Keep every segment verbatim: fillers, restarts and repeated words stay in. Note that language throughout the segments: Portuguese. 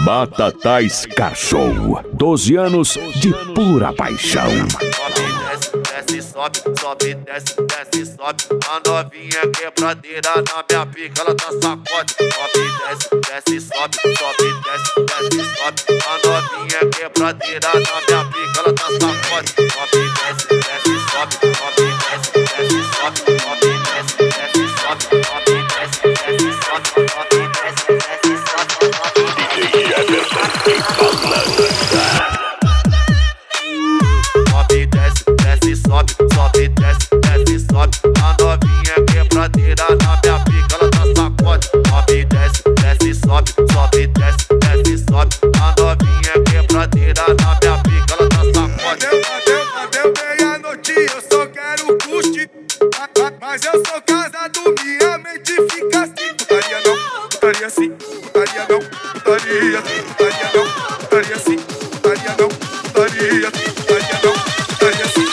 Batatais Car Show. doze anos de pura paixão. Desce, sobe, sobe, desce, desce, sobe. A novinha quebradeira na minha pica, ela tá sacode. Sobe, desce, desce, sobe, sobe, desce, desce, sobe. A novinha quebradeira na minha pica, ela tá sacode. Sobe, desce, desce, sobe, sobe, desce, desce, sobe. Sobe, desce, desce, sobe, sobe, desce, desce, sobe. Sobe, desce, desce, sobe, sobe, sobe, sobe, desce, desce, sobe. A novinha quebradeira na minha pica, ela tá sacode. Sobe, desce, desce, sobe, sobe, desce, desce, sobe. A novinha quebradeira na minha pica, ela tá sacode. Deu, deu, deu meia-noite, eu só quero curtir. Mas eu sou casado, minha mente fica assim. Putaria não, putaria sim, putaria não, putaria, putaria não, putaria sim, putaria não, putaria, putaria não, putaria sim.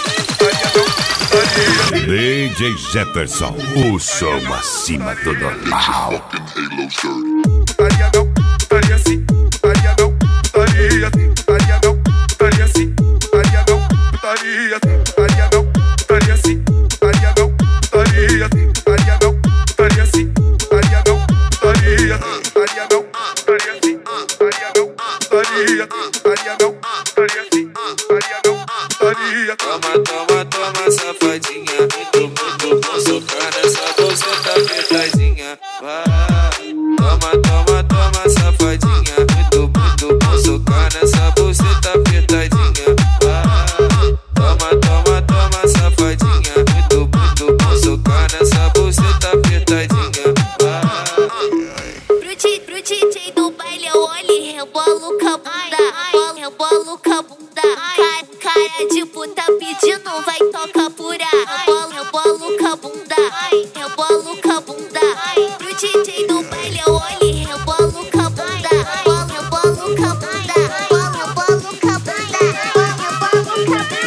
D J Jefferson, o som acima do normal. Putaria não, putaria sim, putaria não, putaria, putaria não, putaria sim, putaria não, putaria, putaria não, putaria sim, putaria não, putaria, putaria não, putaria sim, putaria não, putaria, putaria não, putaria sim, putaria não, putaria, putaria não, putaria sim, putaria não, putaria. Toma, toma, toma, safadinha. Muito, muito bom socar nessa bolseta apertadinha. Vai. Toma, toma, toma, safadinha. Muito, muito bom socar nessa bolseta apertadinha. Vai. Toma, toma, toma, safadinha. Muito, muito bom socar nessa bolseta apertadinha. Vai. Pro D J do baile eu olho e rebolo com a bunda. Rebolo com a bunda. Cara, cara de puta pedindo, vai tocar pura. Rebolo, rebolo com a bunda. Rebolo com a bunda. Pro D J do baile eu olho e rebolo com a bunda. Rebolo, rebolo com a bunda. Rebolo, rebolo com a bunda. Rebolo com a bunda.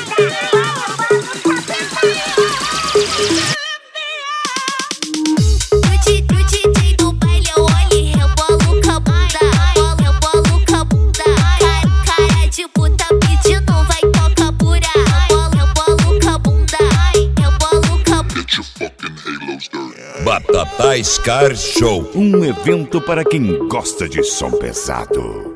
Pro D J do baile eu olho e rebolo com a bunda. Rebolo, rebolo com a bunda. Cara, cara de puta pedindo, vai tocar pura. Rebolo, rebolo com a bunda. Rebolo com a bunda. Batatais Car Show, um evento para quem gosta de som pesado.